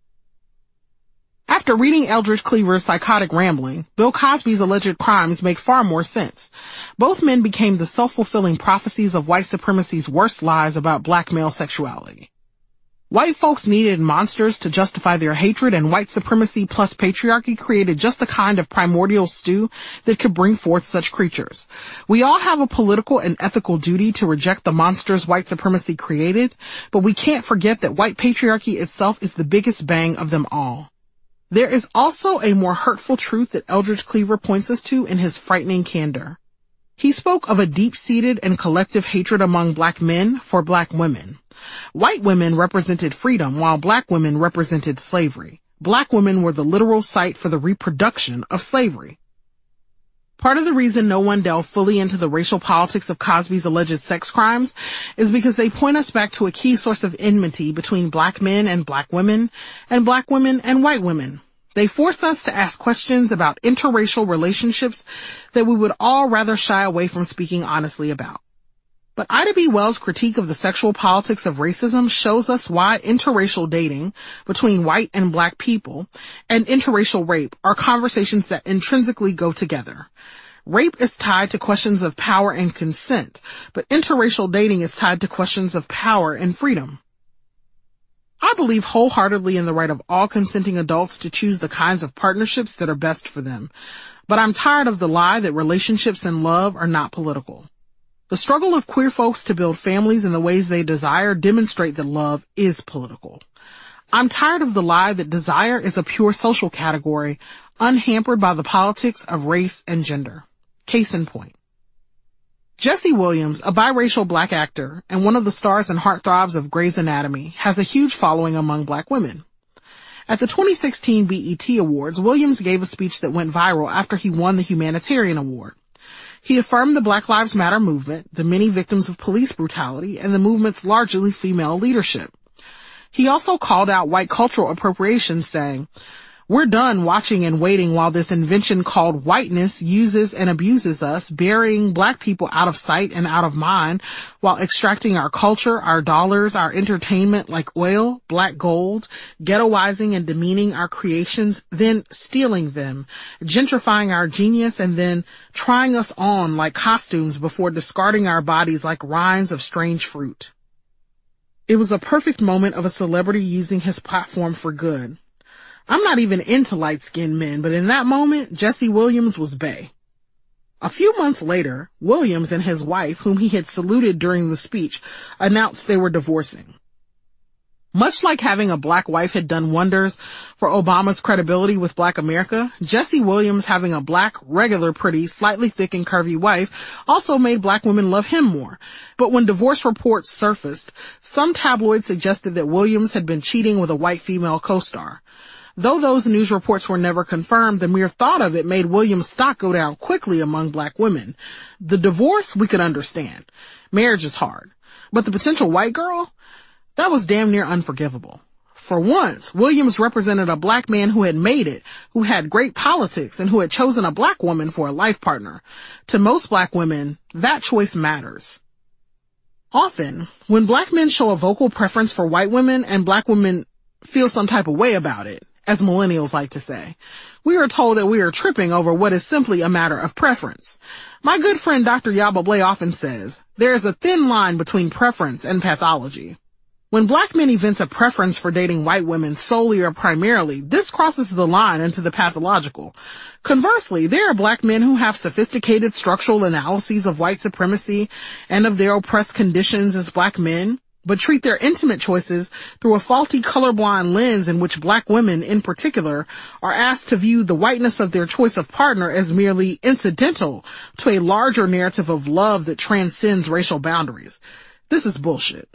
After reading Eldridge Cleaver's psychotic rambling, Bill Cosby's alleged crimes make far more sense. Both men became the self-fulfilling prophecies of white supremacy's worst lies about black male sexuality. White folks needed monsters to justify their hatred, and white supremacy plus patriarchy created just the kind of primordial stew that could bring forth such creatures. We all have a political and ethical duty to reject the monsters white supremacy created, but we can't forget that white patriarchy itself is the biggest bang of them all. There is also a more hurtful truth that Eldridge Cleaver points us to in his frightening candor. He spoke of a deep-seated and collective hatred among black men for black women. White women represented freedom, while black women represented slavery. Black women were the literal site for the reproduction of slavery. Part of the reason no one delved fully into the racial politics of Cosby's alleged sex crimes is because they point us back to a key source of enmity between black men and black women and white women. They force us to ask questions about interracial relationships that we would all rather shy away from speaking honestly about. But Ida B. Wells' critique of the sexual politics of racism shows us why interracial dating between white and black people and interracial rape are conversations that intrinsically go together. Rape is tied to questions of power and consent, but interracial dating is tied to questions of power and freedom. I believe wholeheartedly in the right of all consenting adults to choose the kinds of partnerships that are best for them, but I'm tired of the lie that relationships and love are not political. The struggle of queer folks to build families in the ways they desire demonstrate that love is political. I'm tired of the lie that desire is a pure social category, unhampered by the politics of race and gender. Case in point. Jesse Williams, a biracial black actor and one of the stars and heartthrobs of Grey's Anatomy, has a huge following among black women. At the 2016 BET Awards, Williams gave a speech that went viral after he won the Humanitarian Award. He affirmed the Black Lives Matter movement, the many victims of police brutality, and the movement's largely female leadership. He also called out white cultural appropriation, saying, "We're done watching and waiting while this invention called whiteness uses and abuses us, burying black people out of sight and out of mind, while extracting our culture, our dollars, our entertainment like oil, black gold, ghettoizing and demeaning our creations, then stealing them, gentrifying our genius, and then trying us on like costumes before discarding our bodies like rinds of strange fruit." It was a perfect moment of a celebrity using his platform for good. I'm not even into light-skinned men, but in that moment, Jesse Williams was bae. A few months later, Williams and his wife, whom he had saluted during the speech, announced they were divorcing. Much like having a black wife had done wonders for Obama's credibility with black America, Jesse Williams having a black, regular, pretty, slightly thick and curvy wife also made black women love him more. But when divorce reports surfaced, some tabloids suggested that Williams had been cheating with a white female co-star. Though those news reports were never confirmed, the mere thought of it made Williams' stock go down quickly among black women. The divorce, we could understand. Marriage is hard. But the potential white girl? That was damn near unforgivable. For once, Williams represented a black man who had made it, who had great politics, and who had chosen a black woman for a life partner. To most black women, that choice matters. Often, when black men show a vocal preference for white women and black women feel some type of way about it, as millennials like to say, we are told that we are tripping over what is simply a matter of preference. My good friend Dr. Yaba Blay often says, there is a thin line between preference and pathology. When black men evince a preference for dating white women solely or primarily, this crosses the line into the pathological. Conversely, there are black men who have sophisticated structural analyses of white supremacy and of their oppressed conditions as black men, but treat their intimate choices through a faulty colorblind lens in which black women, in particular, are asked to view the whiteness of their choice of partner as merely incidental to a larger narrative of love that transcends racial boundaries. This is bullshit.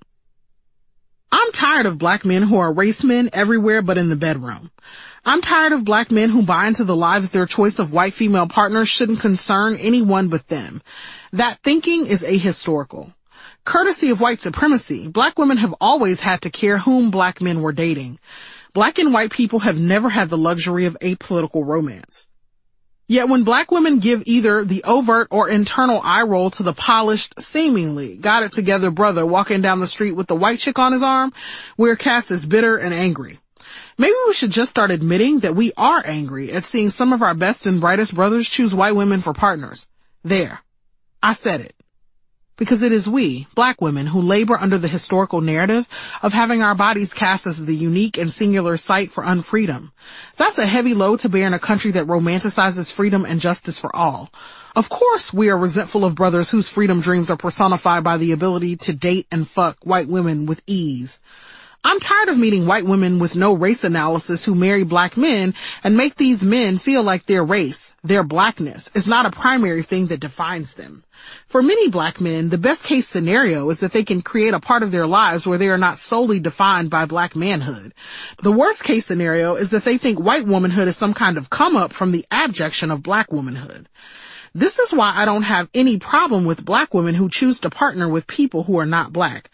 I'm tired of black men who are race men everywhere but in the bedroom. I'm tired of black men who buy into the lie that their choice of white female partners shouldn't concern anyone but them. That thinking is ahistorical. Courtesy of white supremacy, black women have always had to care whom black men were dating. Black and white people have never had the luxury of apolitical romance. Yet when black women give either the overt or internal eye roll to the polished, seemingly got-it-together brother walking down the street with the white chick on his arm, we're cast as bitter and angry. Maybe we should just start admitting that we are angry at seeing some of our best and brightest brothers choose white women for partners. There. I said it. Because it is we, black women, who labor under the historical narrative of having our bodies cast as the unique and singular site for unfreedom. That's a heavy load to bear in a country that romanticizes freedom and justice for all. Of course, we are resentful of brothers whose freedom dreams are personified by the ability to date and fuck white women with ease. I'm tired of meeting white women with no race analysis who marry black men and make these men feel like their race, their blackness, is not a primary thing that defines them. For many black men, the best case scenario is that they can create a part of their lives where they are not solely defined by black manhood. The worst case scenario is that they think white womanhood is some kind of come up from the abjection of black womanhood. This is why I don't have any problem with black women who choose to partner with people who are not black.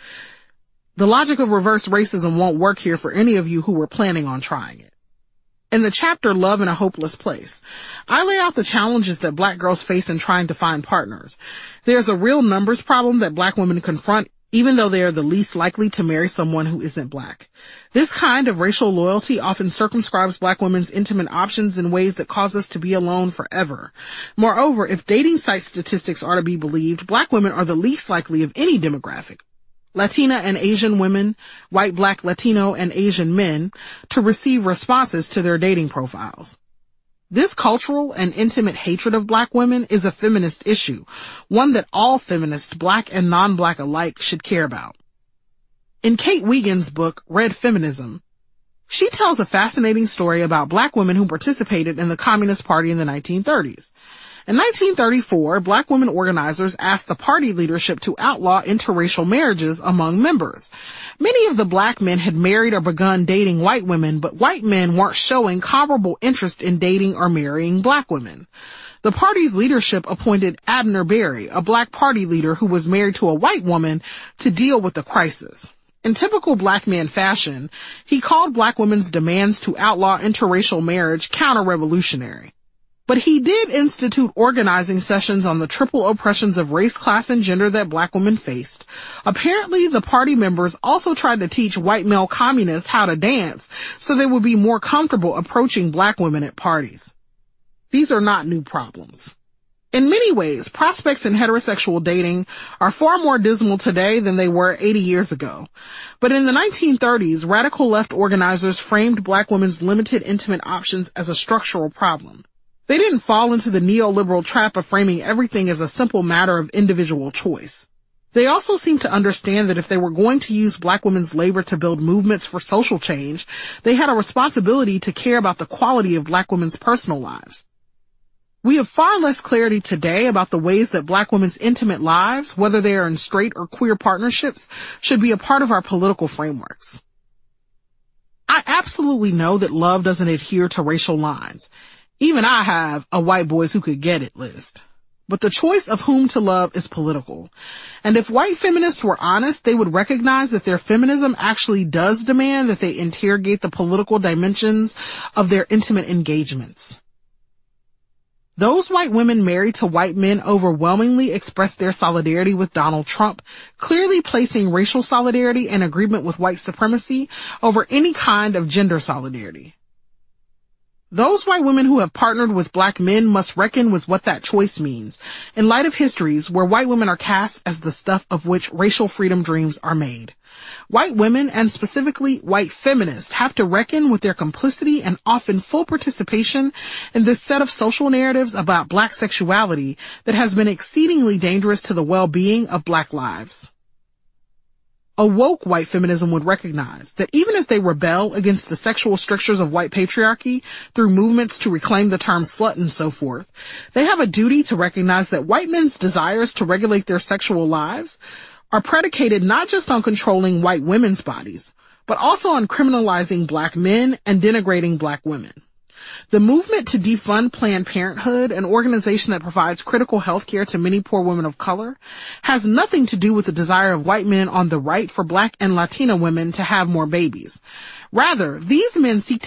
The logic of reverse racism won't work here for any of you who were planning on trying it. In the chapter Love in a Hopeless Place, I lay out the challenges that black girls face in trying to find partners. There's a real numbers problem that black women confront, even though they are the least likely to marry someone who isn't black. This kind of racial loyalty often circumscribes black women's intimate options in ways that cause us to be alone forever. Moreover, if dating site statistics are to be believed, black women are the least likely of any demographic, Latina and Asian women, white, black, Latino, and Asian men, to receive responses to their dating profiles. This cultural and intimate hatred of black women is a feminist issue, one that all feminists, black and non-black alike, should care about. In Kate Wiegand's book, Red Feminism, she tells a fascinating story about black women who participated in the Communist Party in the 1930s. In 1934, black women organizers asked the party leadership to outlaw interracial marriages among members. Many of the black men had married or begun dating white women, but white men weren't showing comparable interest in dating or marrying black women. The party's leadership appointed Abner Berry, a black party leader who was married to a white woman, to deal with the crisis. In typical black man fashion, he called black women's demands to outlaw interracial marriage counter-revolutionary. But he did institute organizing sessions on the triple oppressions of race, class, and gender that black women faced. Apparently, the party members also tried to teach white male communists how to dance so they would be more comfortable approaching black women at parties. These are not new problems. In many ways, prospects in heterosexual dating are far more dismal today than they were 80 years ago. But in the 1930s, radical left organizers framed black women's limited intimate options as a structural problem. They didn't fall into the neoliberal trap of framing everything as a simple matter of individual choice. They also seemed to understand that if they were going to use black women's labor to build movements for social change, they had a responsibility to care about the quality of black women's personal lives. We have far less clarity today about the ways that black women's intimate lives, whether they are in straight or queer partnerships, should be a part of our political frameworks. I absolutely know that love doesn't adhere to racial lines. Even I have a white boys who could get it list. But the choice of whom to love is political. And if white feminists were honest, they would recognize that their feminism actually does demand that they interrogate the political dimensions of their intimate engagements. Those white women married to white men overwhelmingly expressed their solidarity with Donald Trump, clearly placing racial solidarity and agreement with white supremacy over any kind of gender solidarity. Those white women who have partnered with black men must reckon with what that choice means, in light of histories where white women are cast as the stuff of which racial freedom dreams are made. White women, and specifically white feminists, have to reckon with their complicity and often full participation in this set of social narratives about black sexuality that has been exceedingly dangerous to the well-being of black lives. A woke white feminism would recognize that even as they rebel against the sexual strictures of white patriarchy through movements to reclaim the term slut and so forth, they have a duty to recognize that white men's desires to regulate their sexual lives are predicated not just on controlling white women's bodies, but also on criminalizing black men and denigrating black women. The movement to defund Planned Parenthood, an organization that provides critical health care to many poor women of color, has nothing to do with the desire of white men on the right for black and Latina women to have more babies. Rather, these men seek to